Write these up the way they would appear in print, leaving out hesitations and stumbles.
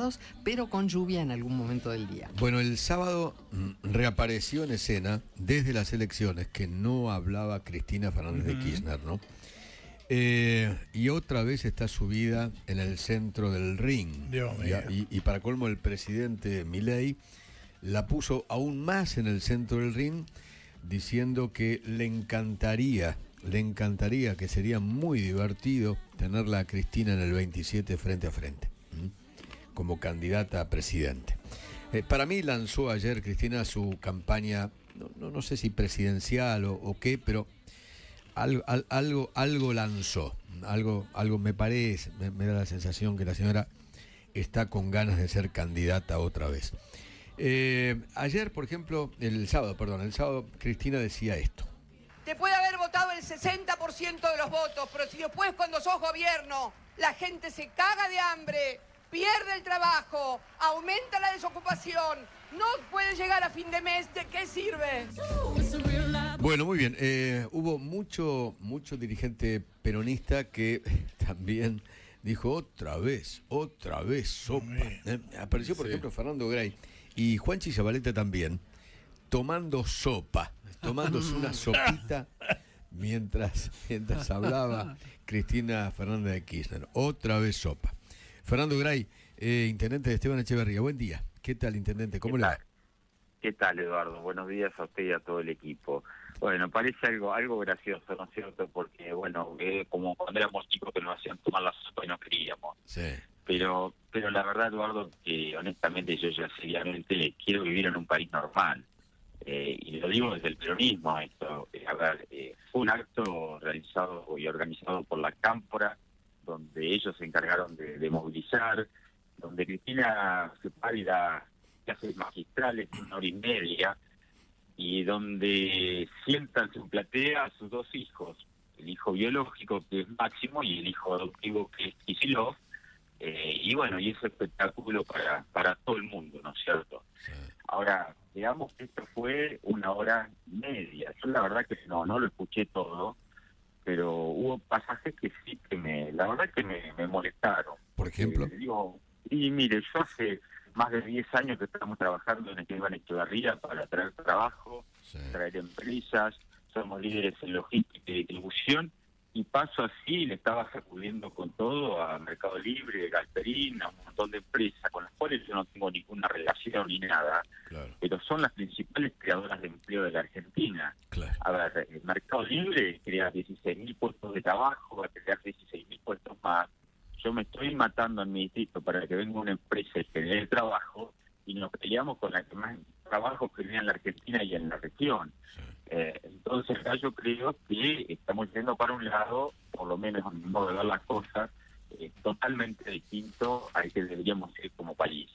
soleados, pero con lluvia en algún momento del día. Bueno, el sábado reapareció en escena desde las elecciones que no hablaba Cristina Fernández de Kirchner, ¿no? Y otra vez está subida en el centro del ring. Dios mío. Y para colmo, el presidente Milei la puso aún más en el centro del ring, diciendo que le encantaría, que sería muy divertido tenerla a Cristina en el 27 frente a frente, como candidata a presidente. Para mí lanzó ayer Cristina su campaña, no sé si presidencial o qué, pero algo lanzó, algo me parece, me da la sensación que la señora está con ganas de ser candidata otra vez. Ayer, por ejemplo, el sábado, Cristina decía esto. Te puede haber votado el 60% de los votos, pero si después cuando sos gobierno la gente se caga de hambre, pierde el trabajo, aumenta la desocupación, no puede llegar a fin de mes, ¿de qué sirve? Bueno, muy bien. Hubo mucho dirigente peronista que también dijo otra vez sopa. Apareció, por ejemplo, Fernando Gray y Juanchi Zabaleta también, tomándose una sopita mientras hablaba Cristina Fernández de Kirchner. Otra vez sopa. Fernando Gray, intendente de Esteban Echeverría. Buen día. ¿Qué tal, intendente? ¿Cómo le va? ¿Qué tal, Eduardo? Buenos días a usted y a todo el equipo. Bueno, parece algo gracioso, ¿no es cierto? Porque, bueno, como cuando éramos chicos que nos hacían tomar la sopa y no queríamos. Sí. Pero la verdad, Eduardo, que honestamente yo ya seriamente quiero vivir en un país normal. Y lo digo desde el peronismo esto. Fue un acto realizado y organizado por la Cámpora, donde ellos se encargaron de movilizar, donde Cristina se para y da clases magistrales 1 hora y media, y donde sientan en platea a sus dos hijos, el hijo biológico que es Máximo y el hijo adoptivo que es Kicillof, y bueno, y ese espectáculo para todo el mundo, ¿no es cierto? Sí. Ahora, digamos que esto fue 1 hora y media. Yo la verdad que no lo escuché todo, pero hubo pasajes que sí que la verdad que me molestaron. Por ejemplo. Y mire, yo hace más de 10 años que estamos trabajando en Esteban Echeverría para traer trabajo, sí, traer empresas, somos líderes en logística y distribución, y paso así, le estaba sacudiendo con todo a Mercado Libre, Galperín, a un montón de empresas con las cuales yo no tengo ninguna relación ni nada, claro, pero son las principales creadoras de empleo de la Argentina. claro. A ver, el Mercado Libre crea 16.000 puestos de trabajo, va a crear 16.000 puestos más. Yo me estoy matando en mi distrito para que venga una empresa y genere trabajo, y nos peleamos con la que más trabajo genera en la Argentina y en la región. Sí. Entonces acá yo creo que estamos yendo para un lado, por lo menos a mi modo de ver las cosas, totalmente distinto al que deberíamos ir como país.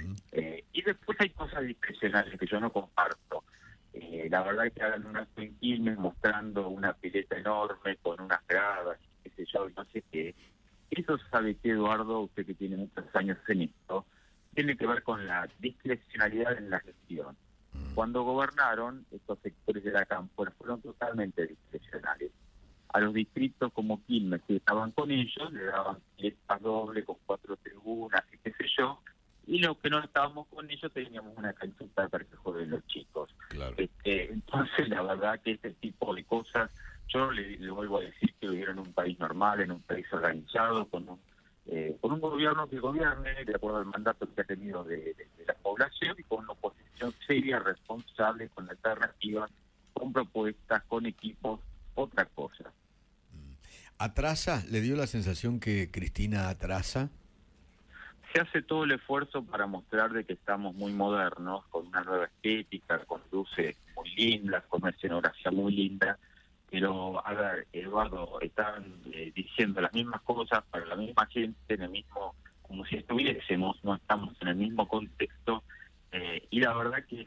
Y después hay cosas discrecionales que yo no comparto. La verdad es que hagan un acto en Quilmes mostrando una pileta enorme con unas gradas, qué sé yo, no sé qué. Eso sabe que, Eduardo, usted que tiene muchos años en esto, tiene que ver con la discrecionalidad en la gestión. Cuando gobernaron, estos sectores de la Cámpora fueron totalmente discrecionales. A los distritos como Quilmes, que estaban con ellos, le daban piletas dobles con 4 tribunas y qué sé yo, y los que no estábamos con ellos teníamos una canchuta para que jueguen los chicos. Claro. Entonces, la verdad que este tipo de cosas, yo le vuelvo a decir que vivieron en un país normal, en un país organizado, con un gobierno que gobierne de acuerdo al mandato que ha tenido de la población, y con una oposición seria, responsable, con alternativas, con propuestas, con equipos, otra cosa. ¿Atrasa? ¿Le dio la sensación que Cristina atrasa? Se hace todo el esfuerzo para mostrar de que estamos muy modernos, con una nueva estética, con luces muy lindas, con una escenografía muy linda, pero, a ver, Eduardo, están diciendo las mismas cosas para la misma gente, en el mismo, como si estuviésemos, no estamos en el mismo contexto, y la verdad que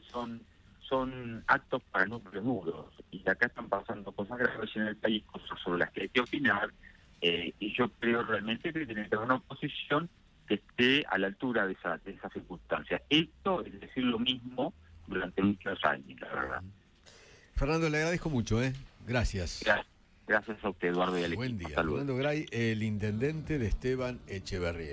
son actos para núcleos duros, y acá están pasando cosas graves en el país, cosas sobre las que hay que opinar, y yo creo realmente que tiene que haber una oposición que esté a la altura de esas circunstancias. Esto es decir lo mismo durante muchos años, la verdad. Fernando, le agradezco mucho, Gracias. Gracias a usted, Eduardo, y al Buen equipo. día. Saludos. Fernando Gray, el intendente de Esteban Echeverría.